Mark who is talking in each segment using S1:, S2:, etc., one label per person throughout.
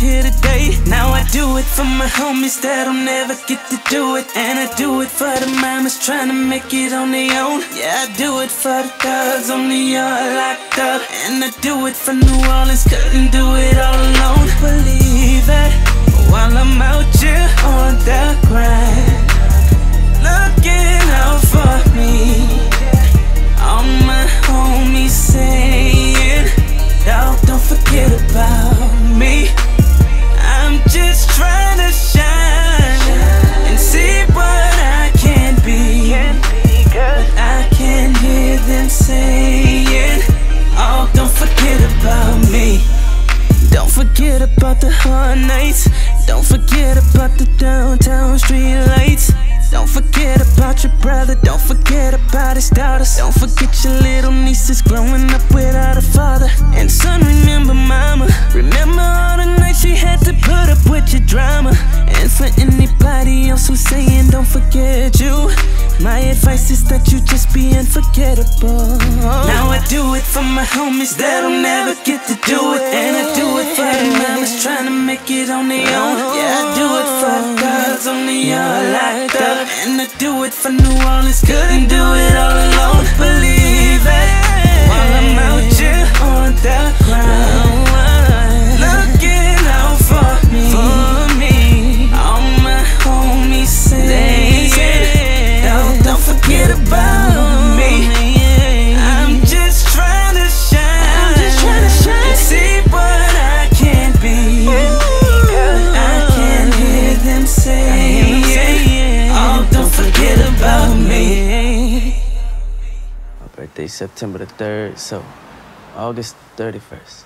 S1: here today. Now I do it for my homies that'll never get to do it. And I do it for the mamas trying to make it on their own. Yeah, I do it for the dogs on the yard locked up. And I do it for New Orleans, couldn't do it all alone. Believe it, while I'm out here on the grind, looking out for me. All my homies saying, dawg, don't forget about me. I'm just trying to shine and see what I can be. But I can hear them saying, oh, don't forget about me. Don't forget about the hard nights. Don't forget about the downtown street lights. Don't forget about your brother. Don't forget about his daughters. Don't forget your little nieces growing up without a father. And son, remember mama. Remember all the nights she had to put up with your drama. And for anybody else who's saying don't forget you, my advice is that you just be unforgettable. Now I do it for my homies that'll never get to do it. And I do it for the mamas trying to make it on their own. Yeah, I do it for the dogs on the yard locked up. And I do it for New Orleans, couldn't do it all alone. Believe it, while I'm out here on the ground, looking out for me. All my homies saying, don't forget about me. I'm just trying to shine and see what I can be. I can hear them saying, oh, don't forget about me. My birthday September the 3rd, so August 31st.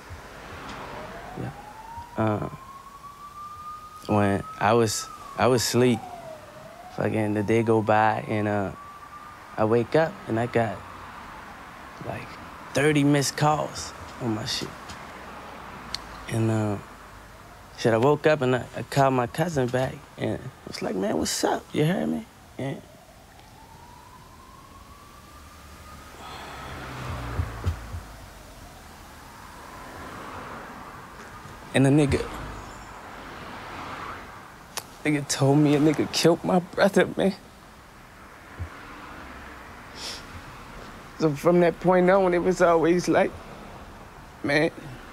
S1: Yeah. When I was asleep, fucking the day go by, and I wake up and I got like 30 missed calls on my shit. And shit, I woke up and I called my cousin back, and I was like, man, what's up? You heard me? And the nigga told me a nigga killed my brother, man. So from that point on, it was always like, man,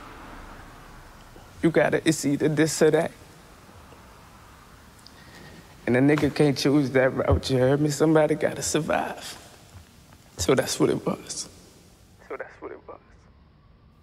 S1: it's either this or that. And a nigga can't choose that route, you heard me? Somebody gotta survive. So that's what it was.